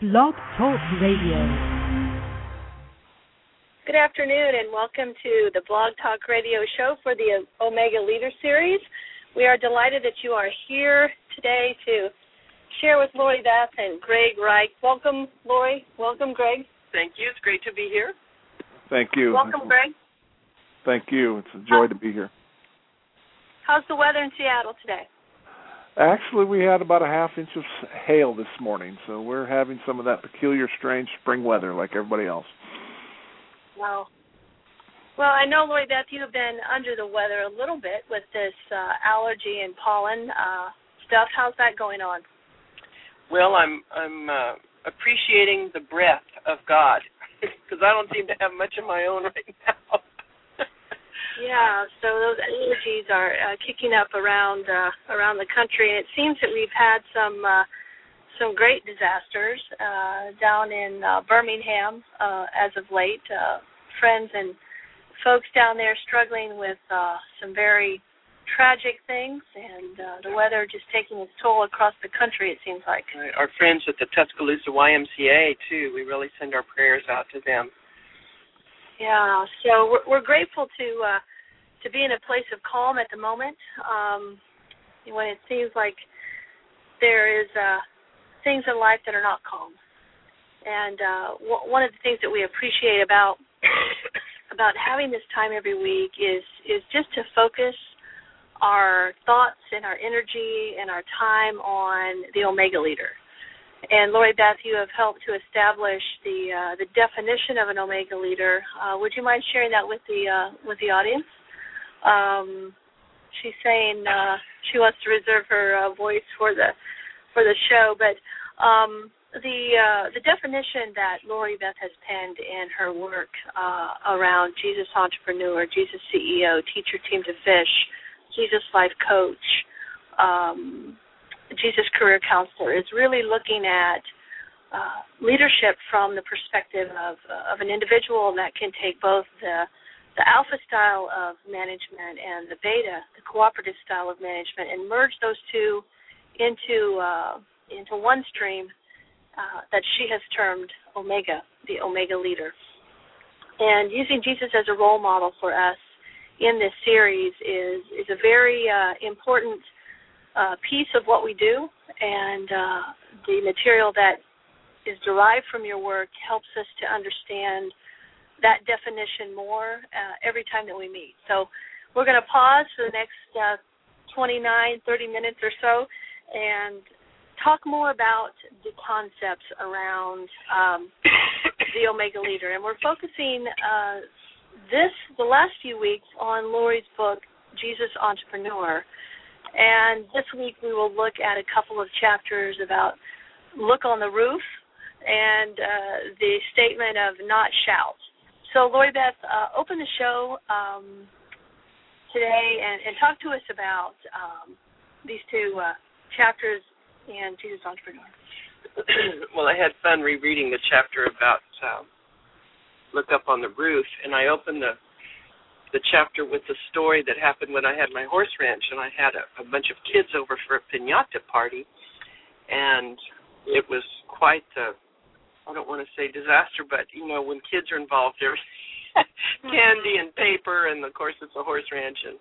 Blog Talk Radio. Good afternoon and welcome to the Blog Talk Radio show for the Omega Leader Series. We are delighted that you are here today to share with Lori Beth and Greg Reich. Welcome, Lori. Welcome, Greg. Thank you. It's great to be here. Thank you. Welcome, Greg. Thank you. It's a joy to be here. How's the weather in Seattle today? Actually, we had about a half inch of hail this morning, so we're having some of that peculiar, strange spring weather like everybody else. Wow. Well, I know, Lori Beth, you have been under the weather a little bit with this allergy and pollen stuff. How's that going on? Well, I'm appreciating the breath of God because I don't seem to have much of my own right now. Yeah, so those allergies are kicking up around the country, and it seems that we've had some great disasters down in Birmingham as of late. Friends and folks down there struggling with some very tragic things, and the weather just taking its toll across the country, it seems like. Right. Our friends at the Tuscaloosa YMCA, too, we really send our prayers out to them. Yeah, so we're grateful to be in a place of calm at the moment when it seems like there is things in life that are not calm. And one of the things that we appreciate about having this time every week is just to focus our thoughts and our energy and our time on the Omega Leader. And Lori Beth, you have helped to establish the definition of an Omega Leader. Would you mind sharing that with the audience? She's saying she wants to reserve her voice for the show, but the definition that Lori Beth has penned in her work around Jesus Entrepreneur, Jesus CEO, Teacher Team to Fish, Jesus Life Coach, Jesus Career Counselor, is really looking at leadership from the perspective of an individual that can take both the alpha style of management and the beta, the cooperative style of management, and merge those two into one stream that she has termed Omega, the Omega Leader. And using Jesus as a role model for us in this series is a very important piece of what we do, and the material that is derived from your work helps us to understand that definition more every time that we meet. So we're going to pause for the next 29, 30 minutes or so and talk more about the concepts around the Omega Leader. And we're focusing the last few weeks on Lori's book, Jesus Entrepreneur. And this week we will look at a couple of chapters about look on the roof and the statement of not shout. So, Lori Beth, open the show today and talk to us about these two chapters in Jesus Entrepreneur. Well, I had fun rereading the chapter about look up on the roof, and I opened the chapter with the story that happened when I had my horse ranch, and I had a bunch of kids over for a piñata party, and it was quite I don't want to say disaster, but, when kids are involved, there's candy and paper, and, of course, it's a horse ranch, and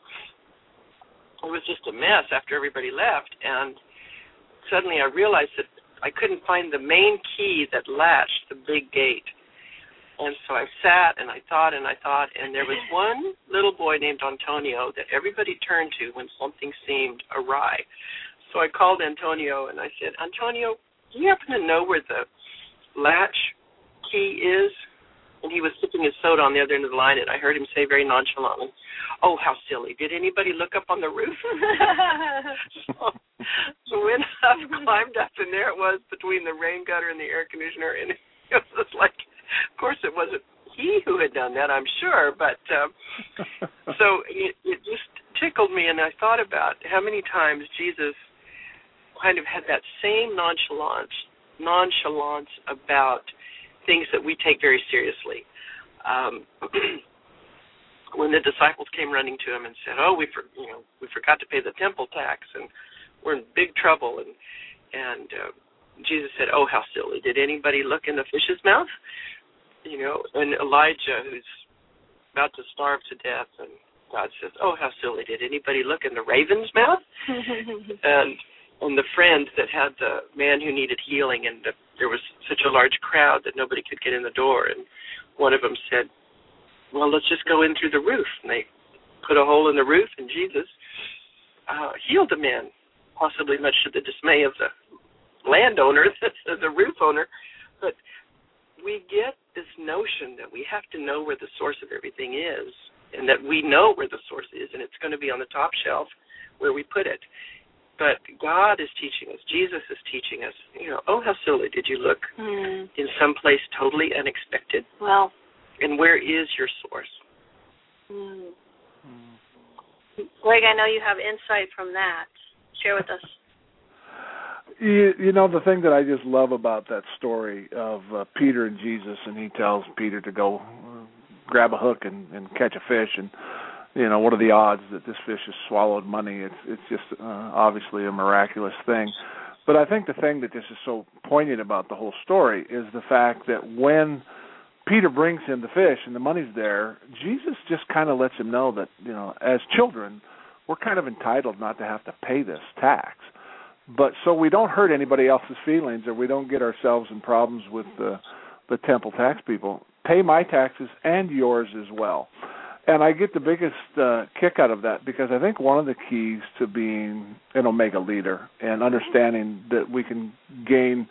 it was just a mess after everybody left, and suddenly I realized that I couldn't find the main key that latched the big gate. And so I sat and I thought, and there was one little boy named Antonio that everybody turned to when something seemed awry. So I called Antonio and I said, Antonio, do you happen to know where the latch key is? And he was sipping his soda on the other end of the line, and I heard him say very nonchalantly, oh, how silly. Did anybody look up on the roof? so when I climbed up, and there it was between the rain gutter and the air conditioner, and it was like, of course it wasn't he who had done that, I'm sure, but so it just tickled me, and I thought about how many times Jesus kind of had that same nonchalance about things that we take very seriously. When the disciples came running to him and said, "Oh, we forgot to pay the temple tax, and we're in big trouble," and Jesus said, "Oh, how silly. Did anybody look in the fish's mouth?" And Elijah, who's about to starve to death, and God says, "Oh, how silly. Did anybody look in the raven's mouth?" and the friend that had the man who needed healing, and there was such a large crowd that nobody could get in the door, and one of them said, "Well, let's just go in through the roof." And they put a hole in the roof, and Jesus healed the man, possibly much to the dismay of the landowner, the roof owner. But we get this notion that we have to know where the source of everything is, and that we know where the source is, and it's going to be on the top shelf where we put it. But God is teaching us, Jesus is teaching us, oh, how silly, did you look in some place totally unexpected? Well. And where is your source? Greg, I know you have insight from that. Share with us. The thing that I just love about that story of Peter and Jesus, and he tells Peter to go grab a hook and catch a fish, and what are the odds that this fish has swallowed money? It's just obviously a miraculous thing. But I think the thing that this is so poignant about the whole story is the fact that when Peter brings him the fish and the money's there, Jesus just kind of lets him know that, as children, we're kind of entitled not to have to pay this tax. But so we don't hurt anybody else's feelings, or we don't get ourselves in problems with the temple tax people. Pay my taxes and yours as well. And I get the biggest kick out of that, because I think one of the keys to being an Omega leader and understanding that we can gain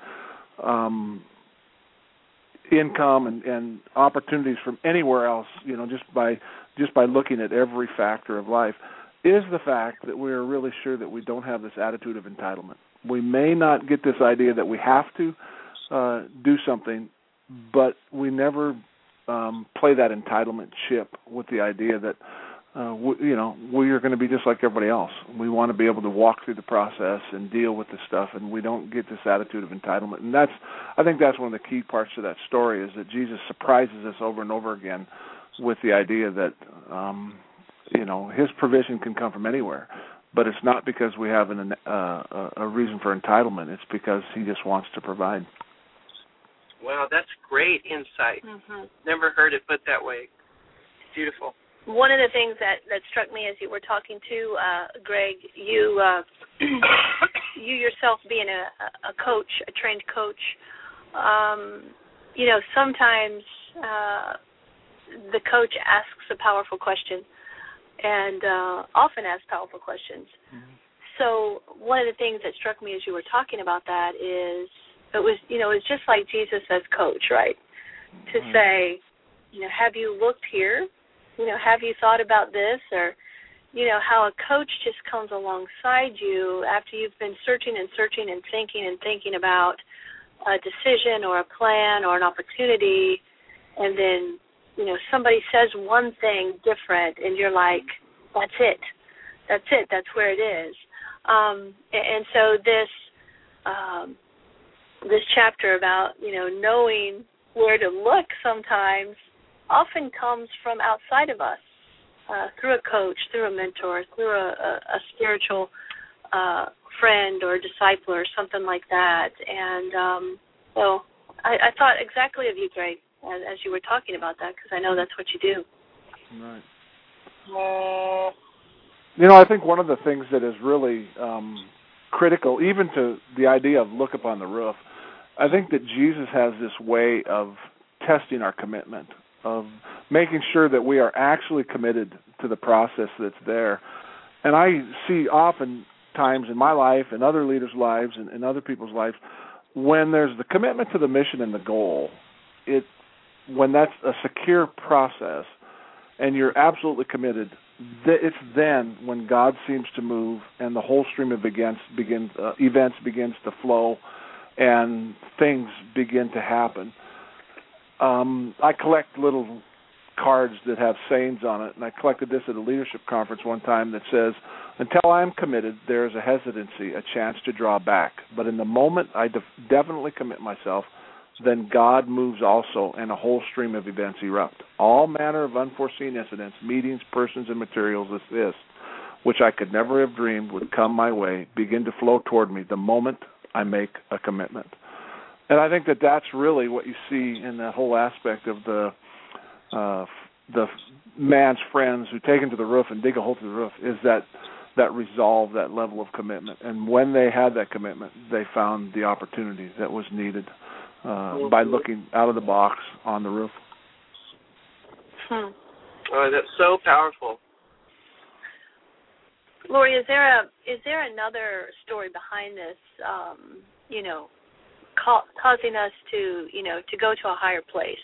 income and opportunities from anywhere else, just by looking at every factor of life, is the fact that we are really sure that we don't have this attitude of entitlement. We may not get this idea that we have to do something, but we never play that entitlement chip with the idea that we are going to be just like everybody else. We want to be able to walk through the process and deal with the stuff, and we don't get this attitude of entitlement. And I think that's one of the key parts of that story, is that Jesus surprises us over and over again with the idea that his provision can come from anywhere, but it's not because we have a reason for entitlement. It's because he just wants to provide. Wow, that's great insight. Never heard it put that way. Beautiful. One of the things that struck me as you were talking to Greg, you yourself being a coach, a trained coach, sometimes the coach asks a powerful question, and often asks powerful questions. So one of the things that struck me as you were talking about that is it's just like Jesus as coach, right? To say, have you looked here? Have you thought about this? Or, how a coach just comes alongside you after you've been searching and searching and thinking about a decision or a plan or an opportunity, and then, somebody says one thing different, and you're like, that's it. That's where it is. And so this chapter about, knowing where to look sometimes often comes from outside of us, through a coach, through a mentor, through a spiritual friend or disciple or something like that. And so I thought exactly of you, Greg, as you were talking about that, because I know that's what you do. Right. I think one of the things that is really critical, even to the idea of look upon the roof, I think that Jesus has this way of testing our commitment, of making sure that we are actually committed to the process that's there. And I see often times in my life and other leaders' lives and other people's lives, when there's the commitment to the mission and the goal, when that's a secure process and you're absolutely committed, it's then when God seems to move and the whole stream of events begins to flow and things begin to happen. I collect little cards that have sayings on it, and I collected this at a leadership conference one time that says, until I am committed, there is a hesitancy, a chance to draw back. But in the moment I definitely commit myself, then God moves also, and a whole stream of events erupt. All manner of unforeseen incidents, meetings, persons, and materials assist, which I could never have dreamed would come my way, begin to flow toward me the moment I make a commitment. And I think that that's really what you see in that whole aspect of the man's friends who take him to the roof and dig a hole through the roof, is that resolve, that level of commitment. And when they had that commitment, they found the opportunity that was needed by looking out of the box on the roof. Oh, that's so powerful. Lori, is there another story behind this? Causing us to go to a higher place.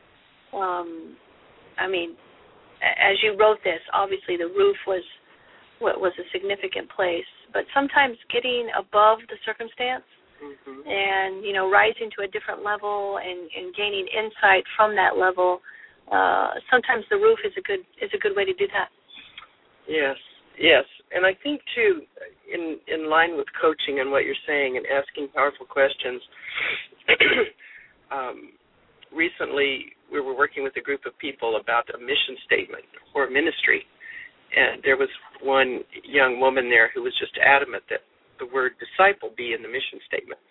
I mean, as you wrote this, obviously the roof was a significant place, but sometimes getting above the circumstance and rising to a different level and gaining insight from that level. Sometimes the roof is a good way to do that. Yes, and I think too, in line with coaching and what you're saying and asking powerful questions. Recently, we were working with a group of people about a mission statement or a ministry, and there was one young woman there who was just adamant that the word disciple be in the mission statement,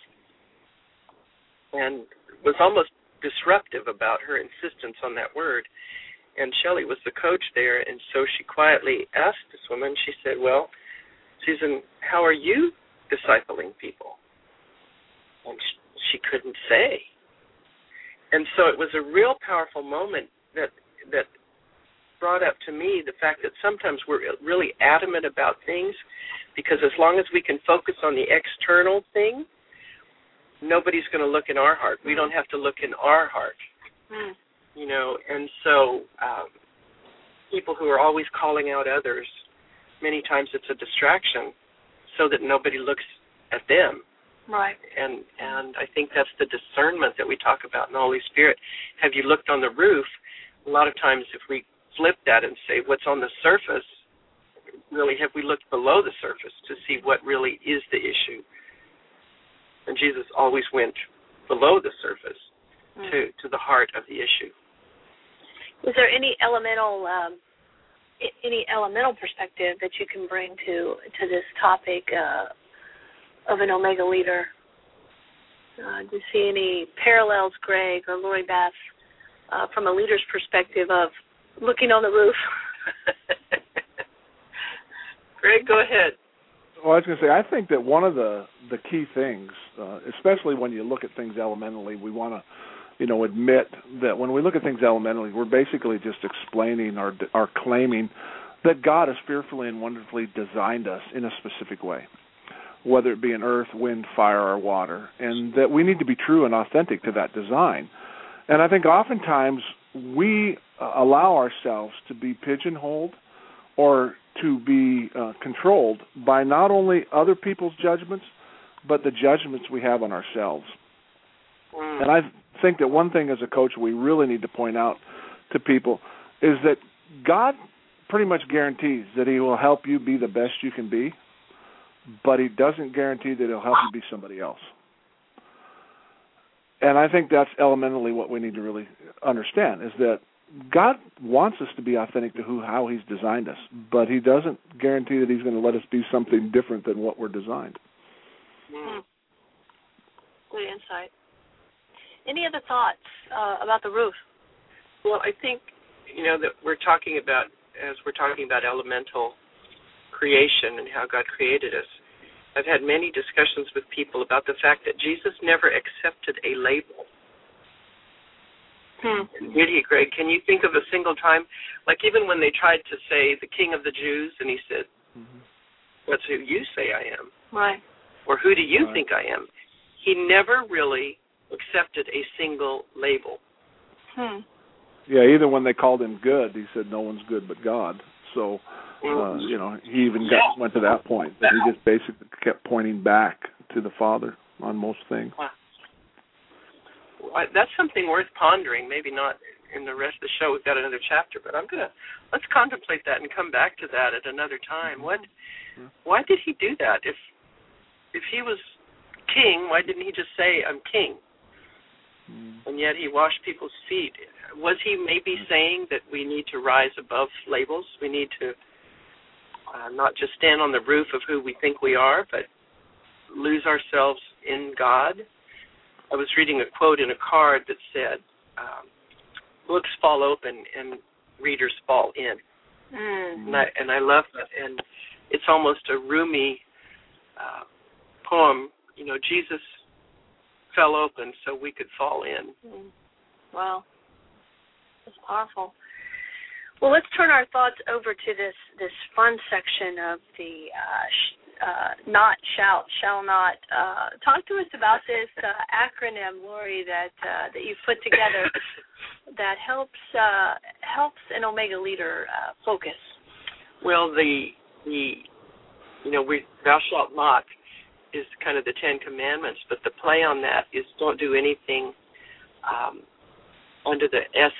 and was almost disruptive about her insistence on that word. And Shelley was the coach there, and so she quietly asked this woman, she said, well, Susan, how are you discipling people? And she couldn't say. And so it was a real powerful moment that brought up to me the fact that sometimes we're really adamant about things, because as long as we can focus on the external thing, nobody's going to look in our heart. We don't have to look in our heart. And so people who are always calling out others, many times it's a distraction so that nobody looks at them. Right. And I think that's the discernment that we talk about in the Holy Spirit. Have you looked on the roof? A lot of times if we flip that and say what's on the surface, really have we looked below the surface to see what really is the issue? And Jesus always went below the surface to the heart of the issue. Is there any elemental perspective that you can bring to this topic of an Omega leader? Do you see any parallels, Greg or Lori Beth, from a leader's perspective of looking on the roof? Greg, go ahead. Well, I was going to say, I think that one of the key things, especially when you look at things elementally, we want to admit that when we look at things elementally, we're basically just explaining or claiming that God has fearfully and wonderfully designed us in a specific way, whether it be in earth, wind, fire, or water, and that we need to be true and authentic to that design. And I think oftentimes we allow ourselves to be pigeonholed or to be controlled by not only other people's judgments, but the judgments we have on ourselves. And I think that one thing as a coach we really need to point out to people is that God pretty much guarantees that he will help you be the best you can be, but he doesn't guarantee that he'll help you be somebody else. And I think that's elementally what we need to really understand, is that God wants us to be authentic to how he's designed us, but he doesn't guarantee that he's going to let us be something different than what we're designed. Good insight. Any other thoughts about the roof? Well, I think, that we're talking about elemental creation and how God created us. I've had many discussions with people about the fact that Jesus never accepted a label. Did he, Greg? Can you think of a single time, like even when they tried to say the King of the Jews, and he said, "That's who you say I am." Right. Or who do you think I am? He never really accepted a single label. Yeah, even when they called him good, he said no one's good but God. So, he even went to that point, that he just basically kept pointing back to the Father on most things. Wow. Well, that's something worth pondering. Maybe not in the rest of the show. We've got another chapter, but let's contemplate that and come back to that at another time. Why did he do that? If he was king, why didn't he just say, "I'm king"? And yet he washed people's feet. Was he maybe saying that we need to rise above labels? We need to not just stand on the roof of who we think we are, but lose ourselves in God? I was reading a quote in a card that said, books fall open and readers fall in. Mm-hmm. And I love that. And it's almost a Rumi poem. You know, Jesus fell open so we could fall in. Mm. Wow. That's powerful. Well, let's turn our thoughts over to this fun section of the not, shall not. Talk to us about this acronym, Lori, that you've put together that helps an Omega leader focus. Well, thou shalt not is kind of the Ten Commandments, but the play on that is don't do anything under the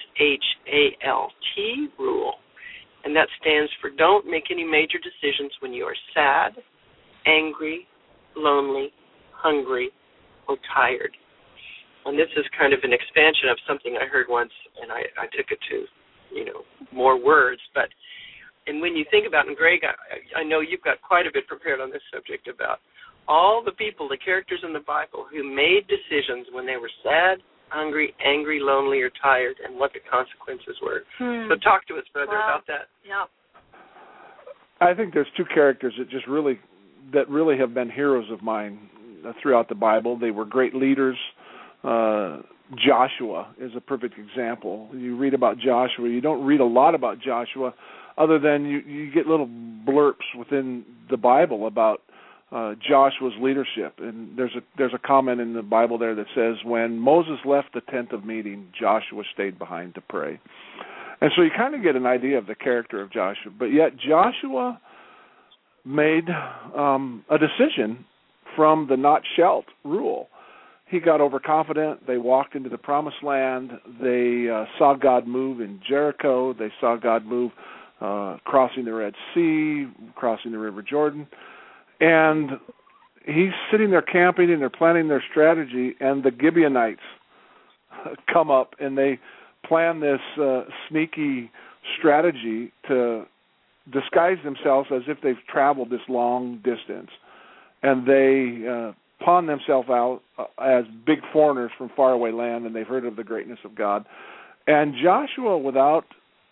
SHALT rule, and that stands for don't make any major decisions when you are sad, angry, lonely, hungry, or tired. And this is kind of an expansion of something I heard once, and I took it to, more words. And when you think about it, and Greg, I know you've got quite a bit prepared on this subject about all the people, the characters in the Bible who made decisions when they were sad, hungry, angry, lonely, or tired, and what the consequences were. So talk to us, brother, about that. Yeah. I think there's two characters that really have been heroes of mine throughout the Bible. They were great leaders. Joshua is a perfect example. You read about Joshua. You don't read a lot about Joshua other than you get little blurps within the Bible about Joshua's leadership. And there's a comment in the Bible there that says, when Moses left the tent of meeting, Joshua stayed behind to pray. And so you kind of get an idea of the character of Joshua. But yet Joshua made a decision from the not shalt rule. He got overconfident. They walked into the promised land. They saw God move in Jericho. They saw God move crossing the Red Sea, crossing the River Jordan. And he's sitting there camping, and they're planning their strategy, and the Gibeonites come up, and they plan this sneaky strategy to disguise themselves as if they've traveled this long distance. And they pawn themselves out as big foreigners from faraway land, and they've heard of the greatness of God. And Joshua, without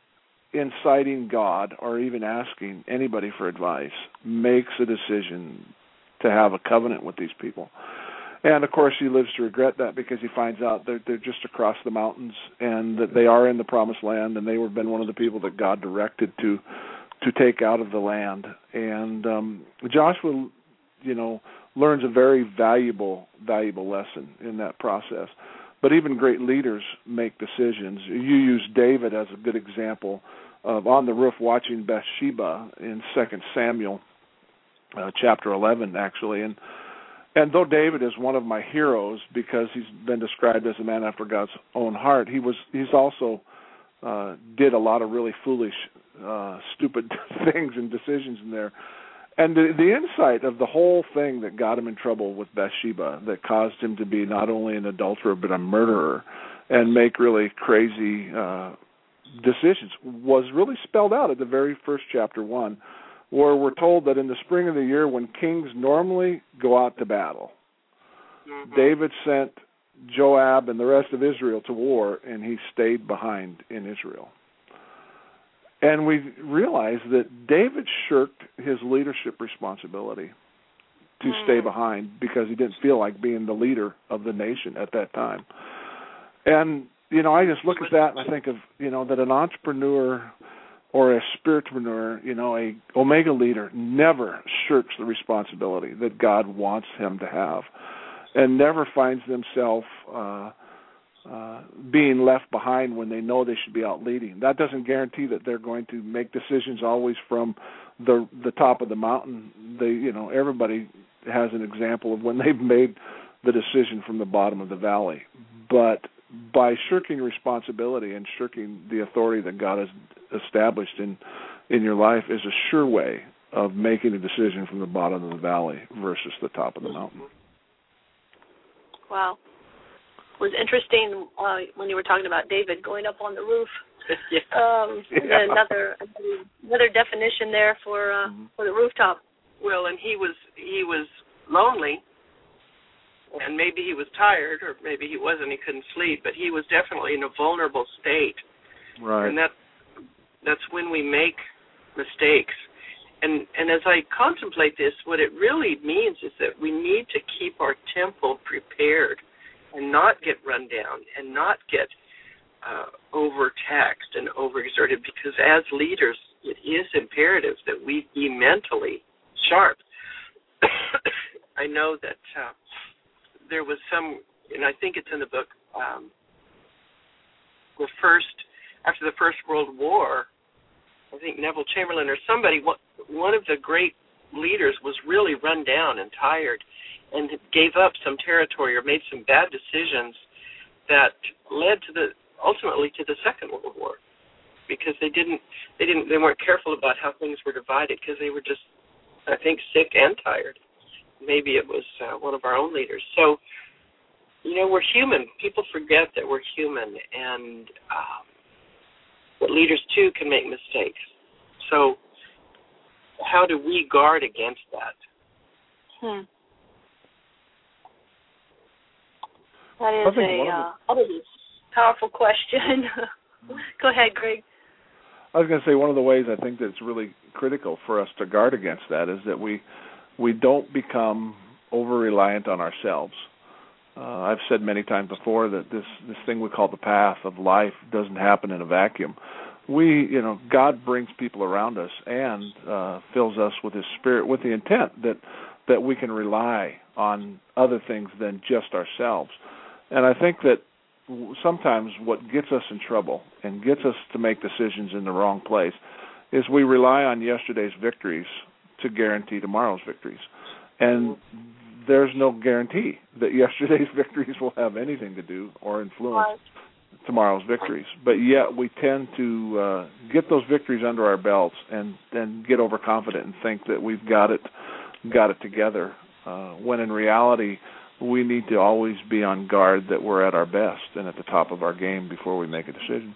inciting God or even asking anybody for advice, makes a decision to have a covenant with these people. And, of course, he lives to regret that because he finds out they're just across the mountains and that they are in the promised land, and they would have been one of the people that God directed to take out of the land. And Joshua, learns a very valuable lesson in that process. But even great leaders make decisions. You use David as a good example of on the roof watching Bathsheba in 2 Samuel chapter 11, actually. And though David is one of my heroes because he's been described as a man after God's own heart, he's also did a lot of really foolish, stupid things and decisions in there. And the insight of the whole thing that got him in trouble with Bathsheba, that caused him to be not only an adulterer but a murderer and make really crazy decisions, was really spelled out at the very first chapter 1, where we're told that in the spring of the year when kings normally go out to battle, David sent Joab and the rest of Israel to war, and he stayed behind in Israel. And we realize that David shirked his leadership responsibility to stay behind because he didn't feel like being the leader of the nation at that time. And, I just look at that and I think of, that an entrepreneur or a spiritpreneur, a Omega leader never shirks the responsibility that God wants him to have and never finds themselves being left behind when they know they should be out leading. That doesn't guarantee that they're going to make decisions always from the top of the mountain. Everybody has an example of when they've made the decision from the bottom of the valley. But by shirking responsibility and shirking the authority that God has established in your life is a sure way of making a decision from the bottom of the valley versus the top of the mountain. Wow. It was interesting when you were talking about David going up on the roof. Another definition there for the rooftop. Well, and he was lonely, And maybe he was tired, or maybe he wasn't, he couldn't sleep, but he was definitely in a vulnerable state. Right. And that's when we make mistakes. And as I contemplate this, what it really means is that we need to keep our temple prepared and not get run down and not get overtaxed and overexerted, because as leaders, it is imperative that we be mentally sharp. I know that there was some, and I think it's in the book, after the First World War, I think Neville Chamberlain or somebody, one of the great leaders was really run down and tired and gave up some territory or made some bad decisions that led to ultimately to the Second World War, because they weren't careful about how things were divided, because they were just, I think, sick and tired. Maybe it was one of our own leaders. So, we're human. People forget that we're human, and that leaders, too, can make mistakes. So how do we guard against that? That is a powerful question. Go ahead, Greg. I was going to say, one of the ways I think that's really critical for us to guard against that is that we don't become over-reliant on ourselves. I've said many times before that this thing we call the path of life doesn't happen in a vacuum. God brings people around us and fills us with His Spirit with the intent that we can rely on other things than just ourselves. And I think that sometimes what gets us in trouble and gets us to make decisions in the wrong place is we rely on yesterday's victories to guarantee tomorrow's victories. And there's no guarantee that yesterday's victories will have anything to do or influence tomorrow's victories. But yet we tend to get those victories under our belts and then get overconfident and think that we've got it together, when in reality we need to always be on guard that we're at our best and at the top of our game before we make a decision.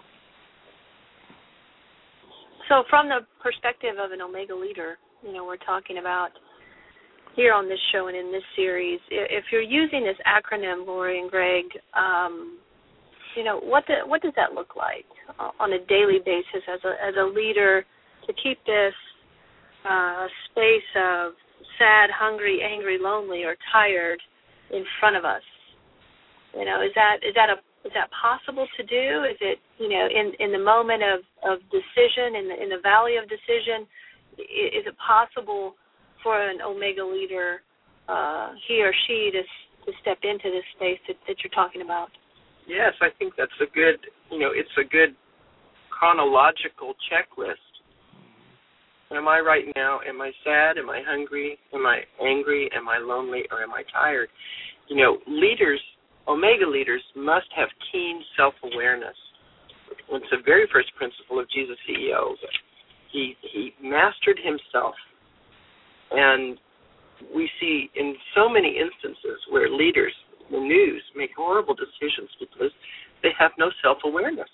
So from the perspective of an Omega leader, we're talking about here on this show and in this series, if you're using this acronym, Lori and Greg, what does that look like on a daily basis as a leader to keep this space of sad, hungry, angry, lonely, or tired in front of us? Is that possible to do? Is it in the moment of decision, in the valley of decision, is it possible for an Omega leader, he or she, to step into this space that you're talking about? Yes, I think that's a good, it's a good chronological checklist. Am I right now? Am I sad? Am I hungry? Am I angry? Am I lonely? Or am I tired? Leaders, Omega leaders, must have keen self-awareness. It's the very first principle of Jesus' CEO. He mastered himself. And we see in so many instances where leaders, the news, make horrible decisions because they have no self-awareness.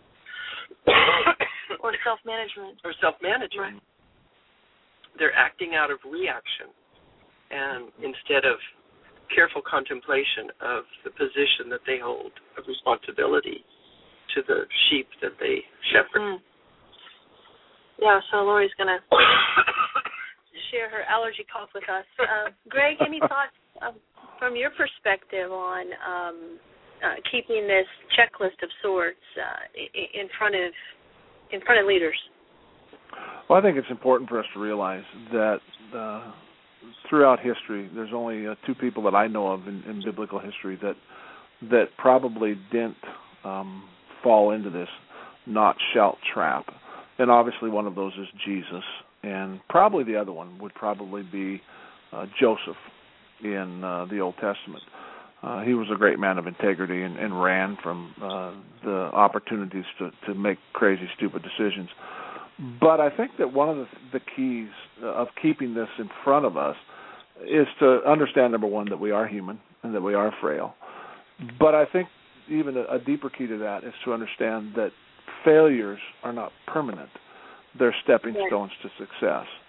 Or self-management. Right. They're acting out of reaction, and instead of careful contemplation of the position that they hold of responsibility to the sheep that they shepherd. Yeah, so Lori's going to share her allergy cough with us. Greg, any thoughts from your perspective on keeping this checklist of sorts in front of leaders? Well, I think it's important for us to realize that throughout history, there's only two people that I know of in biblical history that probably didn't fall into this not shalt trap. And obviously one of those is Jesus, and probably the other one would probably be Joseph in the Old Testament. He was a great man of integrity and ran from the opportunities to make crazy, stupid decisions. But I think that one of the keys of keeping this in front of us is to understand, number one, that we are human and that we are frail. But I think even a deeper key to that is to understand that failures are not permanent. They're stepping stones to success.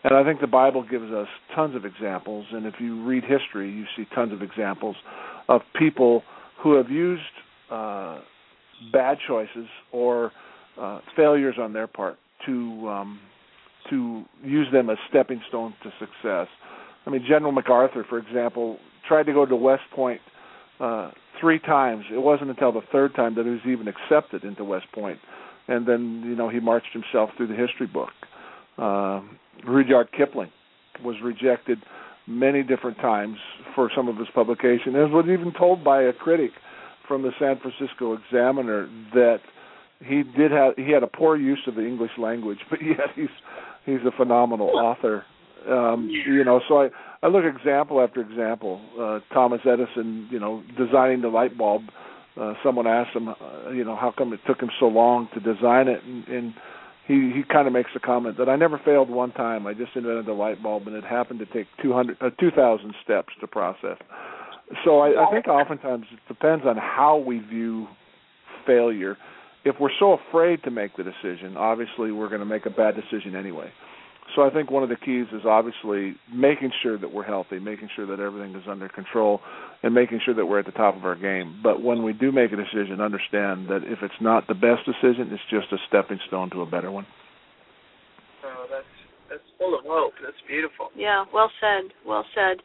And I think the Bible gives us tons of examples, and if you read history, you see tons of examples of people who have used bad choices or failures on their part to use them as stepping stones to success. I mean, General MacArthur, for example, tried to go to West Point 3 times. It wasn't until the 3rd time that he was even accepted into West Point. And then, he marched himself through the history book. Rudyard Kipling was rejected many different times for some of his publication, and was even told by a critic from the San Francisco Examiner that he had a poor use of the English language, but yet he's a phenomenal author. So I look example after example. Thomas Edison, designing the light bulb. Someone asked him, how come it took him so long to design it, and he kind of makes the comment that I never failed one time. I just invented the light bulb, and it happened to take 2,000 steps to process. So I think oftentimes it depends on how we view failure. If we're so afraid to make the decision, obviously we're going to make a bad decision anyway. So I think one of the keys is obviously making sure that we're healthy, making sure that everything is under control, and making sure that we're at the top of our game. But when we do make a decision, understand that if it's not the best decision, it's just a stepping stone to a better one. Oh, that's full of hope. That's beautiful. Yeah, well said. Well said.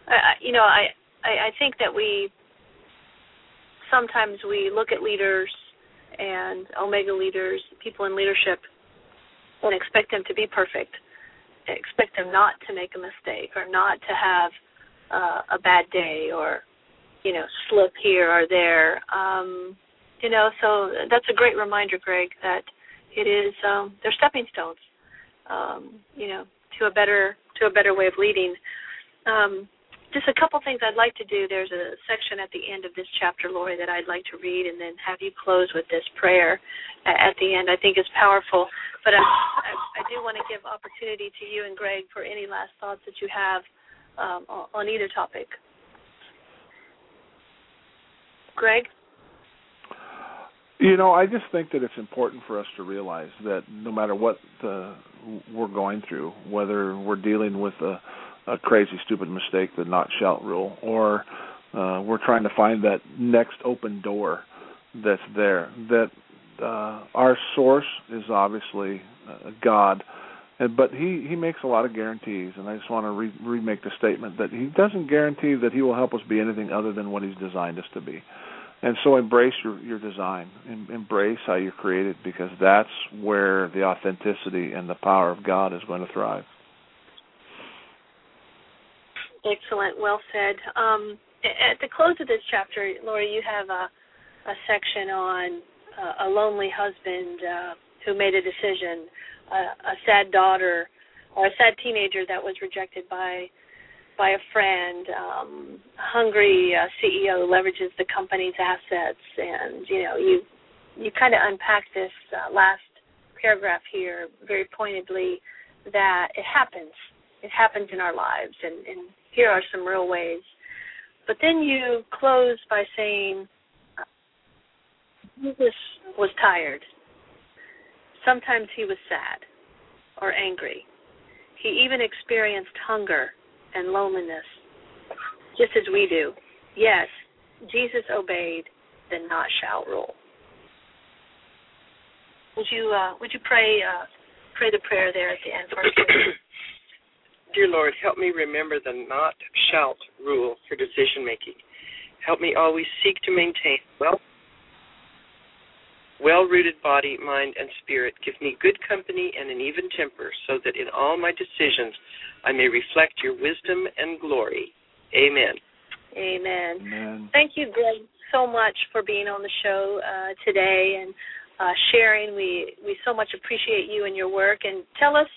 I think that sometimes we look at leaders and Omega leaders, people in leadership, and expect them to be perfect. Expect them not to make a mistake or not to have a bad day or, slip here or there. So that's a great reminder, Greg, that it is they're stepping stones, to a better way of leading. Just a couple things I'd like to do. There's a section at the end of this chapter, Lori, that I'd like to read and then have you close with this prayer at the end. I think it's powerful. But I do want to give opportunity to you and Greg for any last thoughts that you have on either topic. Greg? I just think that it's important for us to realize that no matter what we're going through, whether we're dealing with a crazy, stupid mistake, the not shout rule, or we're trying to find that next open door that's there, that our source is obviously God, but he makes a lot of guarantees, and I just want to remake the statement that he doesn't guarantee that he will help us be anything other than what he's designed us to be. And so embrace your design, embrace how you're created, because that's where the authenticity and the power of God is going to thrive. Excellent. Well said. At the close of this chapter, Lori, you have a section on a lonely husband who made a decision, a sad daughter, or a sad teenager that was rejected by a friend, hungry CEO leverages the company's assets, and you kind of unpack this last paragraph here very pointedly, that it happens in our lives, and here are some real ways. But then you close by saying Jesus was tired. Sometimes he was sad or angry. He even experienced hunger and loneliness, just as we do. Yes, Jesus obeyed the not shout rule. Would you pray the prayer there at the end for us? Dear Lord, help me remember the not shout rule for decision making. Help me always seek to maintain well-rooted body, mind, and spirit. Give me good company and an even temper, so that in all my decisions I may reflect your wisdom and glory. Amen. Amen. Amen. Thank you, Greg, so much for being on the show today and sharing. We so much appreciate you and your work. And tell us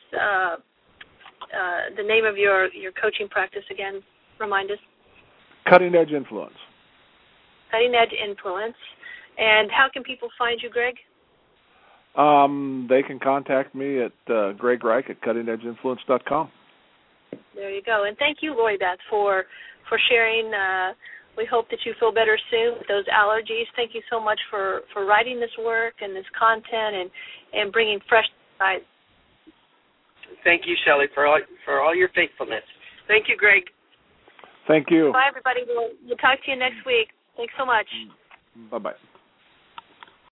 the name of your coaching practice again. Remind us. Cutting Edge Influence. Cutting Edge Influence. And how can people find you, Greg? They can contact me at Greg Reich at cuttingedgeinfluence.com. There you go. And thank you, Lori Beth, for sharing. We hope that you feel better soon with those allergies. Thank you so much for writing this work and this content and bringing fresh insight. Thank you, Shelley, for all your faithfulness. Thank you, Greg. Thank you. Bye, everybody. We'll talk to you next week. Thanks so much. Bye-bye.